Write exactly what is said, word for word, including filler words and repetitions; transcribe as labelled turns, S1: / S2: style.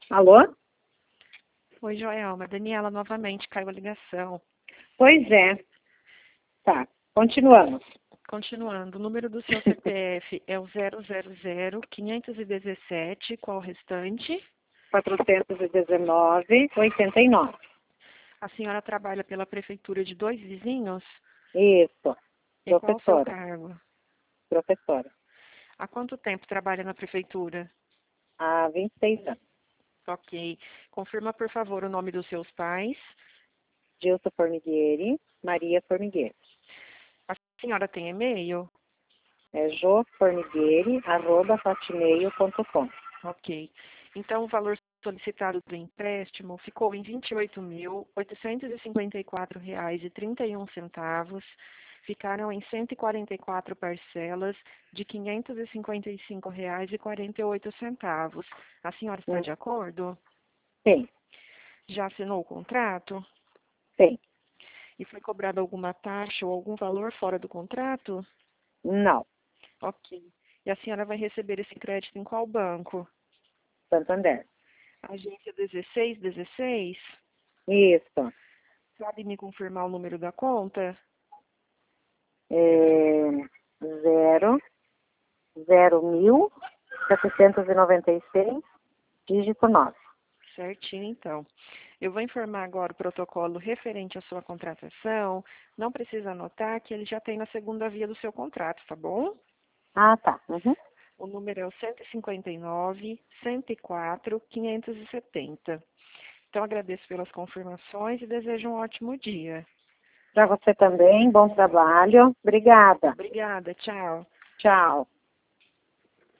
S1: Alô?
S2: Oi, Joelma. Daniela, novamente caiu a ligação.
S1: Pois é. Tá, continuamos.
S2: Continuando, o número do seu C P F é o zero zero zero, quinhentos e dezessete, qual o restante?
S1: quatrocentos e dezenove, oitenta e nove.
S2: A senhora trabalha pela prefeitura de Dois Vizinhos?
S1: Isso.
S2: E qual o seu
S1: Professora.
S2: cargo?
S1: Professora.
S2: Há quanto tempo trabalha na prefeitura?
S1: Há vinte e seis anos.
S2: Ok. Confirma, por favor, o nome dos seus pais.
S1: Gilson Formigueri, Maria Formigueri.
S2: A senhora tem e-mail?
S1: É joformigueri, arroba hotmail ponto com.
S2: Ok. Então, o valor solicitado do empréstimo ficou em vinte e oito mil, oitocentos e cinquenta e quatro reais e trinta e um centavos. Ficaram em cento e quarenta e quatro parcelas de quinhentos e cinquenta e cinco reais e quarenta e oito centavos. A senhora está
S1: Hum,
S2: de acordo?
S1: Sim,
S2: Já assinou o contrato?
S1: sim.
S2: E foi cobrada alguma taxa ou algum valor fora do contrato?
S1: Não.
S2: Ok. E a senhora vai receber esse crédito em qual banco?
S1: Santander.
S2: Agência dezesseis dezesseis?
S1: Isso.
S2: Sabe me confirmar o número da conta?
S1: É zero, zero mil, setecentos e noventa e seis, dígito nove.
S2: Certinho, então. Eu vou informar agora o protocolo referente à sua contratação. Não precisa anotar que ele já tem na segunda via do seu contrato, tá bom?
S1: Ah, tá. Uhum.
S2: O número é o cento e cinquenta e nove, cento e quatro, quinhentos e setenta. Então, agradeço pelas confirmações e desejo um ótimo dia.
S1: Para você também, bom trabalho. Obrigada.
S2: Obrigada, tchau.
S1: Tchau.